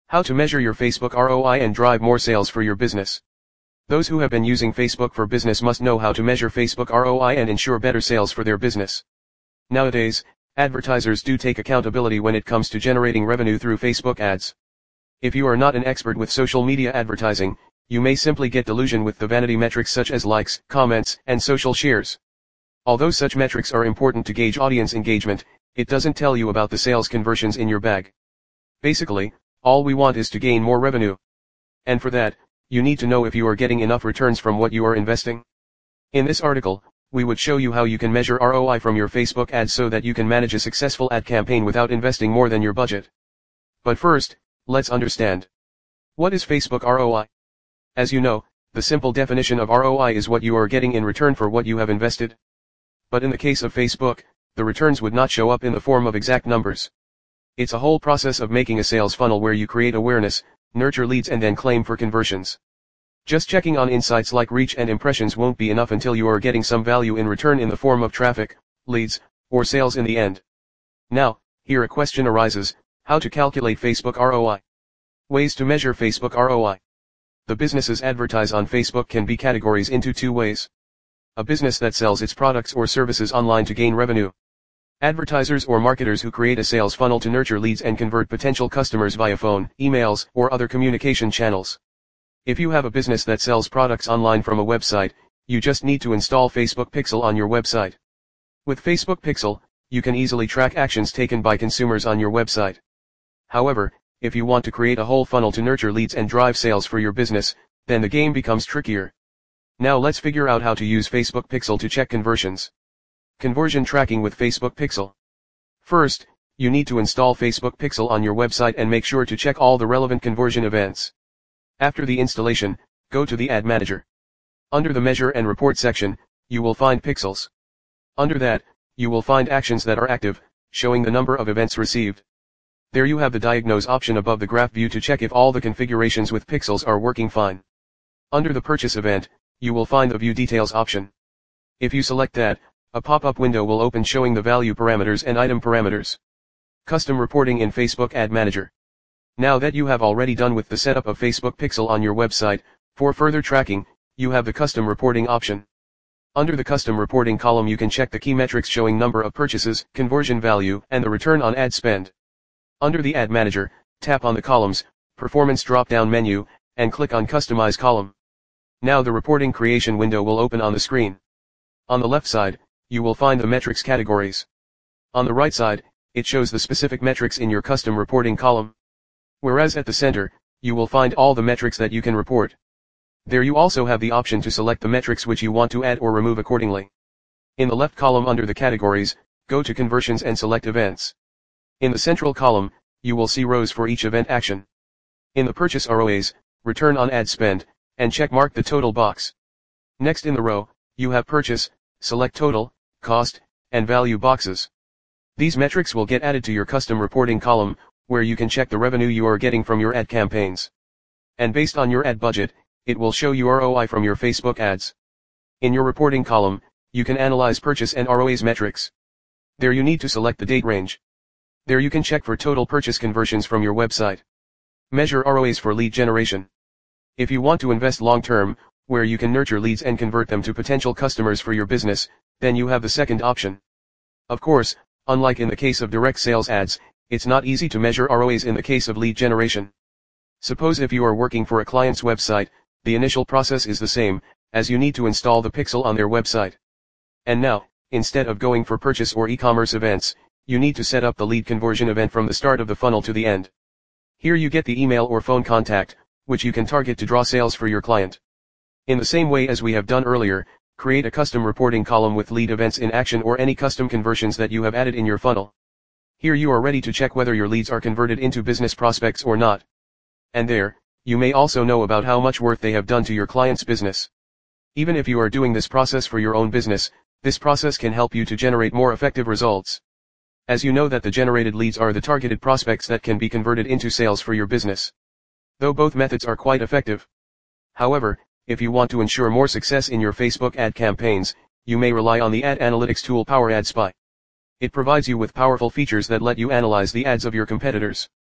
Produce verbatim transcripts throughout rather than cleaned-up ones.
How to measure your Facebook R O I and drive more sales for your business. Those who have been using Facebook for business must know how to measure Facebook R O I and ensure better sales for their business. Nowadays, advertisers do take accountability when it comes to generating revenue through Facebook ads. If you are not an expert with social media advertising, you may simply get delusion with the vanity metrics such as likes, comments, and social shares. Although such metrics are important to gauge audience engagement, it doesn't tell you about the sales conversions in your bag. Basically, all we want is to gain more revenue. And for that, you need to know if you are getting enough returns from what you are investing. In this article, we would show you how you can measure R O I from your Facebook ads so that you can manage a successful ad campaign without investing more than your budget. But first, let's understand. What is Facebook R O I? As you know, the simple definition of R O I is what you are getting in return for what you have invested. But in the case of Facebook, the returns would not show up in the form of exact numbers. It's a whole process of making a sales funnel where you create awareness, nurture leads and then claim for conversions. Just checking on insights like reach and impressions won't be enough until you are getting some value in return in the form of traffic, leads, or sales in the end. Now, here a question arises, how to calculate Facebook R O I? Ways to measure Facebook R O I. The businesses advertise on Facebook can be categorized into two ways. A business that sells its products or services online to gain revenue. Advertisers or marketers who create a sales funnel to nurture leads and convert potential customers via phone, emails, or other communication channels. If you have a business that sells products online from a website, you just need to install Facebook Pixel on your website. With Facebook Pixel, you can easily track actions taken by consumers on your website. However, if you want to create a whole funnel to nurture leads and drive sales for your business, then the game becomes trickier. Now let's figure out how to use Facebook Pixel to check conversions. Conversion tracking with Facebook Pixel. First, you need to install Facebook Pixel on your website and make sure to check all the relevant conversion events. After the installation, go to the Ad Manager. Under the Measure and Report section, you will find Pixels. Under that, you will find actions that are active, showing the number of events received. There you have the Diagnose option above the graph view to check if all the configurations with Pixels are working fine. Under the Purchase event, you will find the View Details option. If you select that, a pop-up window will open showing the value parameters and item parameters. Custom reporting in Facebook Ad Manager. Now that you have already done with the setup of Facebook Pixel on your website, for further tracking, you have the Custom Reporting option. Under the Custom Reporting column you can check the key metrics showing number of purchases, conversion value, and the return on ad spend. Under the Ad Manager, tap on the columns, Performance drop-down menu, and click on Customize column. Now the reporting creation window will open on the screen. On the left side, you will find the metrics categories. On the right side, it shows the specific metrics in your custom reporting column. Whereas at the center, you will find all the metrics that you can report. There you also have the option to select the metrics which you want to add or remove accordingly. In the left column under the categories, go to Conversions and select Events. In the central column, you will see rows for each event action. In the Purchase R O As, Return on Ad Spend, and check mark the Total box. Next in the row, you have Purchase, Select Total, Cost, and Value boxes. These metrics will get added to your custom reporting column, where you can check the revenue you are getting from your ad campaigns. And based on your ad budget, it will show you R O I from your Facebook ads. In your reporting column, you can analyze purchase and R O As metrics. There you need to select the date range. There you can check for total purchase conversions from your website. Measure R O As for lead generation. If you want to invest long-term, where you can nurture leads and convert them to potential customers for your business, then you have the second option. Of course, unlike in the case of direct sales ads, it's not easy to measure R O As in the case of lead generation. Suppose if you are working for a client's website, the initial process is the same, as you need to install the Pixel on their website. And now, instead of going for purchase or e-commerce events, you need to set up the lead conversion event from the start of the funnel to the end. Here you get the email or phone contact, which you can target to draw sales for your client. In the same way as we have done earlier, create a custom reporting column with lead events in action or any custom conversions that you have added in your funnel. Here you are ready to check whether your leads are converted into business prospects or not. And there, you may also know about how much worth they have done to your client's business. Even if you are doing this process for your own business, this process can help you to generate more effective results. As you know that the generated leads are the targeted prospects that can be converted into sales for your business. Though both methods are quite effective. However, if you want to ensure more success in your Facebook ad campaigns, you may rely on the ad analytics tool Power Ad Spy. It provides you with powerful features that let you analyze the ads of your competitors.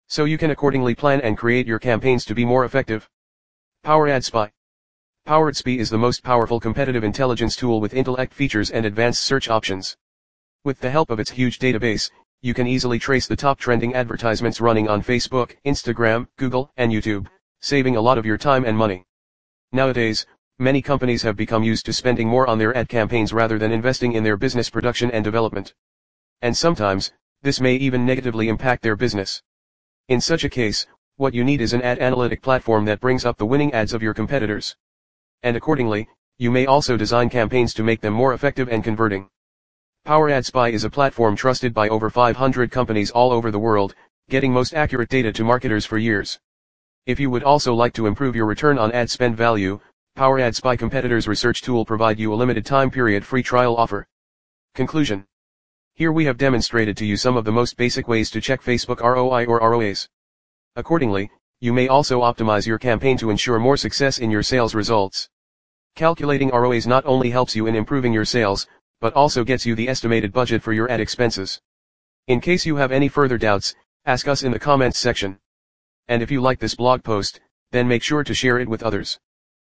so you can accordingly plan and create your campaigns to be more effective. Power Ad Spy. Power Ad Spy is the most powerful competitive intelligence tool with intellect features and advanced search options. With the help of its huge database, you can easily trace the top trending advertisements running on Facebook, Instagram, Google, and YouTube, saving a lot of your time and money. Nowadays, many companies have become used to spending more on their ad campaigns rather than investing in their business production and development. And sometimes, this may even negatively impact their business. In such a case, what you need is an ad analytic platform that brings up the winning ads of your competitors. And accordingly, you may also design campaigns to make them more effective and converting. Power Ad Spy is a platform trusted by over five hundred companies all over the world, getting most accurate data to marketers for years. If you would also like to improve your return on ad spend value, Power Ad Spy competitors research tool provide you a limited time period free trial offer. Conclusion. Here we have demonstrated to you some of the most basic ways to check Facebook R O I or R O As. Accordingly, you may also optimize your campaign to ensure more success in your sales results. Calculating R O As not only helps you in improving your sales, but also gets you the estimated budget for your ad expenses. In case you have any further doubts, ask us in the comments section. And if you like this blog post, then make sure to share it with others.